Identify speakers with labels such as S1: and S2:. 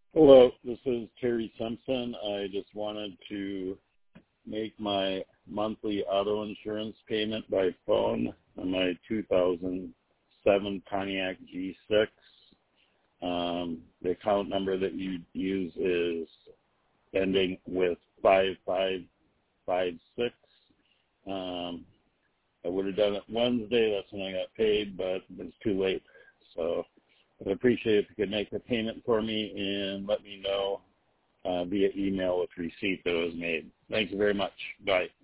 S1: Hello, this is Terry Simpson. I just wanted to make my monthly auto insurance payment by phone on my 2007 Pontiac G6. The account number that you use is ending with 5556. I would have done it Wednesday. That's when I got paid, but it's too late. So I'd appreciate it if you could make the payment for me and let me know via email with receipt that it was made. Thank you very much. Bye.